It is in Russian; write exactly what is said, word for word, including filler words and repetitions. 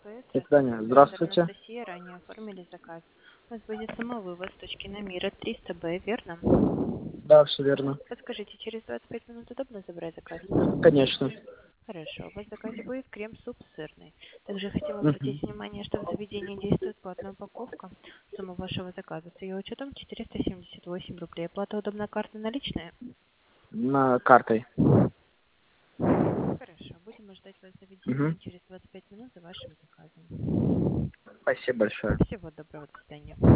МФС. До свидания. Оператор Здравствуйте. Анастасия, ранее оформили заказ. У вас будет самовывоз с точки на Мира триста Б, верно? Да, все верно. Подскажите, через двадцать пять минут удобно забрать заказ? Конечно. Хорошо. У вас в заказе будет крем-суп сырный. Также хотела обратить Мгм. внимание, что в заведении действует платная упаковка. Сумма вашего заказа с ее учетом четыреста семьдесят восемь рублей. Оплата удобная, карта наличная? На картой. Хорошо. Будем ждать вас в заведении Мгм. через двадцать пять минут за вашим заказом. Спасибо большое. Всего доброго. До свидания.